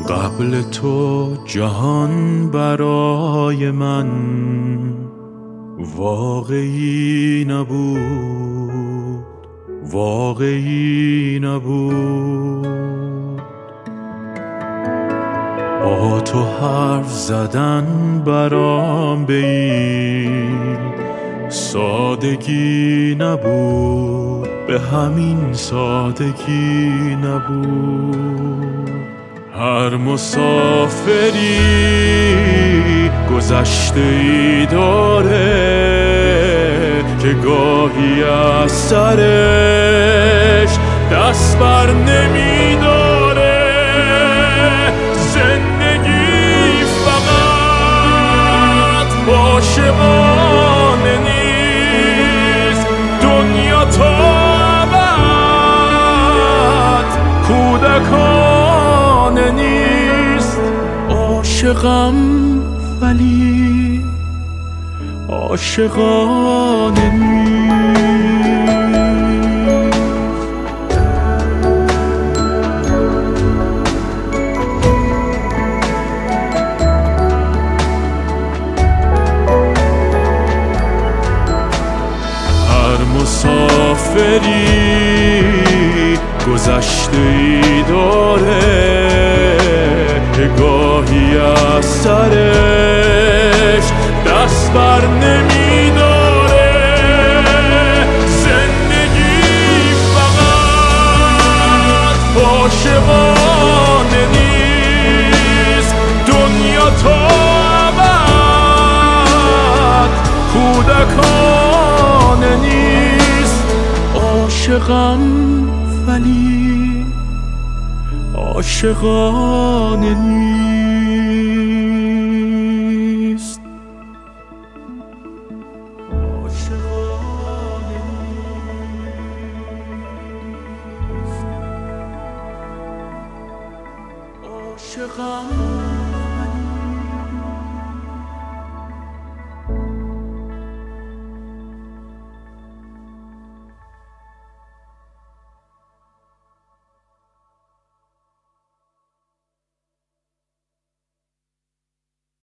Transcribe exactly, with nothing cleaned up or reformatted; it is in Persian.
قبل تو جهان برای من واقعی نبود، واقعی نبود. با تو حرف زدن برام به این سادگی نبود، به همین سادگی نبود. هر مسافری گذشته ای داره که گاهی از سرش دست بر نمیداره. زندگی فقط عاشقانه نیست، دنیا تا ابد کودکانه نیست. عاشقم ولی عاشقانه نیست. هر مسافری گذشته ای داره که گاهی از سرش دست بر نمیداره. زندگی فقط عاشقانه نیست، دنیا تا ابد کودکانه نیست. عاشقم ولی عاشقانه نیست. عاشقانه نیست. عاشقم